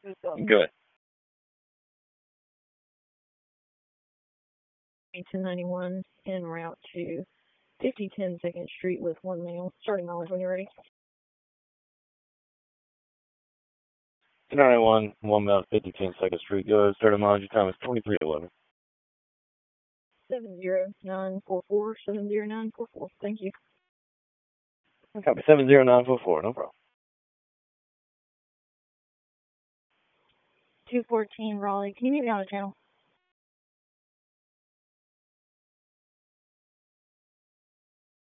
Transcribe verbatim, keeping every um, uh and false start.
Good. ten ninety-one en route to fifty ten second Street with one male. Starting mileage when you're ready. ten ninety-one, one mile, fifty ten second Street. Go ahead, start of mileage. Your time is twenty-three eleven. seven zero nine four four, seven zero nine four four. Thank you. Copy, seven zero nine four four, no problem. two fourteen Raleigh. Can you meet me on the channel?